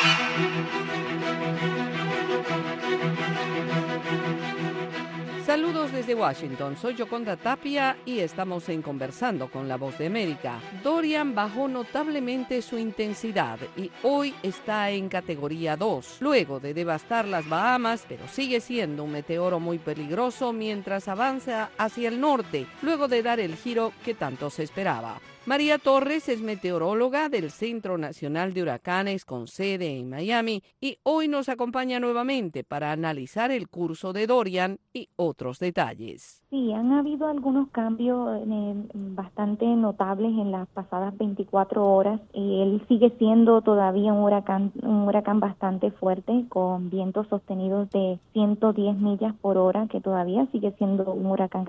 Saludos desde Washington, soy Yoconda Tapia y estamos en Conversando con la Voz de América. Dorian bajó notablemente su intensidad y hoy está en categoría 2, luego de devastar las Bahamas, pero sigue siendo un meteoro muy peligroso mientras avanza hacia el norte, luego de dar el giro que tanto se esperaba. María Torres es meteoróloga del Centro Nacional de Huracanes con sede en Miami y hoy nos acompaña nuevamente para analizar el curso de Dorian y otros detalles. Sí, han habido algunos cambios bastante notables en las pasadas 24 horas. Él sigue siendo todavía un huracán bastante fuerte con vientos sostenidos de 110 millas por hora, que todavía sigue siendo un huracán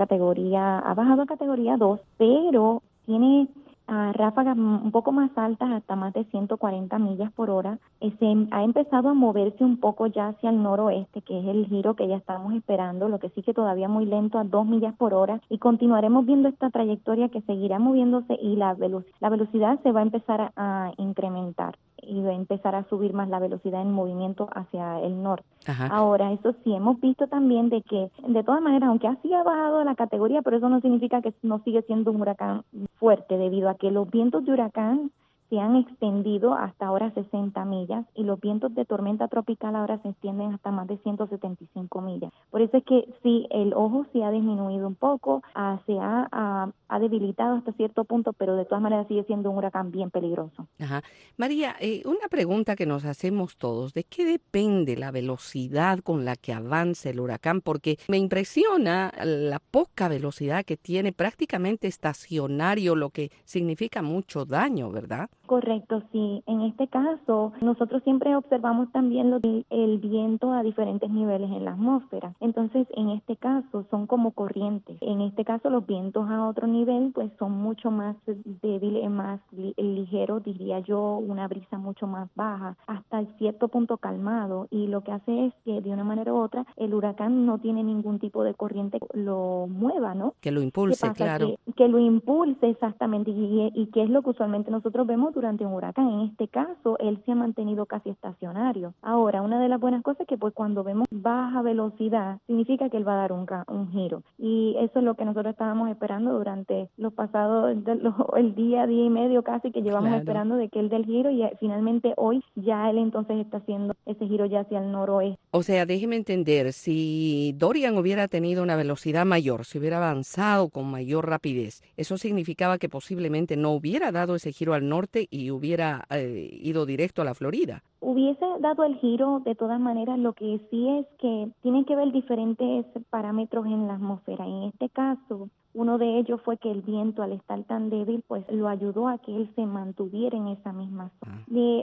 ha bajado a categoría 2, pero tiene ráfagas un poco más altas, hasta más de 140 millas por hora. Ha empezado a moverse un poco ya hacia el noroeste, que es el giro que ya estamos esperando, lo que sí que todavía muy lento, a 2 millas por hora, y continuaremos viendo esta trayectoria que seguirá moviéndose y la velocidad se va a empezar a incrementar y va a empezar a subir más la velocidad en movimiento hacia el norte. Ajá. Ahora, eso sí, hemos visto también de que, de todas maneras, aunque así ha bajado la categoría, pero eso no significa que no sigue siendo un huracán fuerte, debido a que los vientos de huracán se han extendido hasta ahora 60 millas y los vientos de tormenta tropical ahora se extienden hasta más de 175 millas. Por eso es que sí, el ojo sí ha disminuido un poco, se ha debilitado hasta cierto punto, pero de todas maneras sigue siendo un huracán bien peligroso. Ajá. María, una pregunta que nos hacemos todos, ¿de qué depende la velocidad con la que avanza el huracán? Porque me impresiona la poca velocidad que tiene, prácticamente estacionario, lo que significa mucho daño, ¿verdad? Correcto, sí. En este caso, nosotros siempre observamos también el viento a diferentes niveles en la atmósfera. Entonces, en este caso, son como corrientes. En este caso, los vientos a otro nivel, pues son mucho más débiles, más ligeros, diría yo, una brisa mucho más baja, hasta cierto punto calmado. Y lo que hace es que, de una manera u otra, el huracán no tiene ningún tipo de corriente que lo mueva, ¿no? Que lo impulse, claro. Que lo impulse, exactamente, y que es lo que usualmente nosotros vemos durante un huracán. En este caso, él se ha mantenido casi estacionario. Ahora, una de las buenas cosas es que pues cuando vemos baja velocidad, significa que él va a dar un giro. Y eso es lo que nosotros estábamos esperando durante los pasados, el día y medio casi que llevamos esperando de que él dé el giro, y finalmente hoy ya él entonces está haciendo ese giro ya hacia el noroeste. O sea, déjeme entender, si Dorian hubiera tenido una velocidad mayor, si hubiera avanzado con mayor rapidez, eso significaba que posiblemente no hubiera dado ese giro al norte y hubiera ido directo a la Florida. Hubiese dado el giro de todas maneras. Lo que sí es que tienen que ver diferentes parámetros en la atmósfera. En este caso, uno de ellos fue que el viento, al estar tan débil, pues lo ayudó a que él se mantuviera en esa misma zona.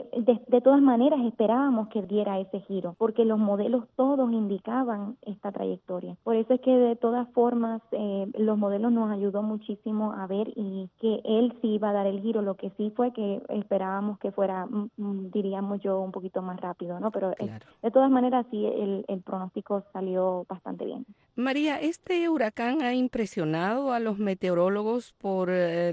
De todas maneras, esperábamos que diera ese giro, porque los modelos todos indicaban esta trayectoria. Por eso es que de todas formas, los modelos nos ayudó muchísimo a ver y que él sí iba a dar el giro. Lo que sí fue que esperábamos que fuera, diríamos yo, un poquito más rápido, ¿no? Pero claro, de todas maneras, sí, el pronóstico salió bastante bien. María, ¿este huracán ha impresionado a los meteorólogos por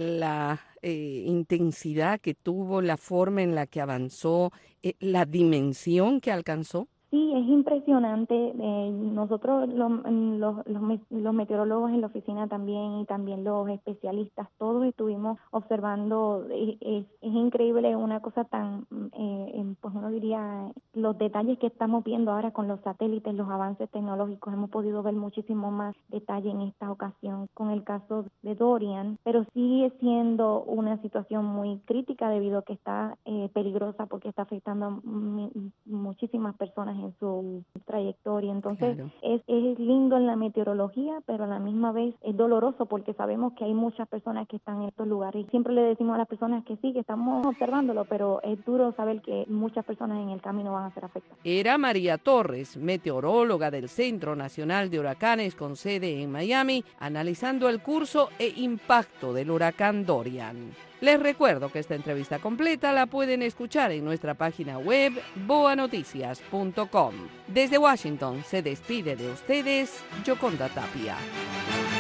la intensidad que tuvo, la forma en la que avanzó, la dimensión que alcanzó? Sí, es impresionante. Nosotros los meteorólogos en la oficina también, y también los especialistas, todos estuvimos observando. Es increíble una cosa tan, pues uno diría, los detalles que estamos viendo ahora con los satélites, los avances tecnológicos. Hemos podido ver muchísimo más detalle en esta ocasión con el caso de Dorian, pero sigue siendo una situación muy crítica debido a que está peligrosa, porque está afectando a muchísimas personas en su trayectoria. Entonces, claro, es lindo en la meteorología, pero a la misma vez es doloroso, porque sabemos que hay muchas personas que están en estos lugares, y siempre le decimos a las personas que sí, que estamos observándolo, pero es duro saber que muchas personas en el camino van a ser afectadas. Era María Torres, meteoróloga del Centro Nacional de Huracanes con sede en Miami, analizando el curso e impacto del huracán Dorian. Les recuerdo que esta entrevista completa la pueden escuchar en nuestra página web boanoticias.com. Desde Washington se despide de ustedes Yoconda Tapia.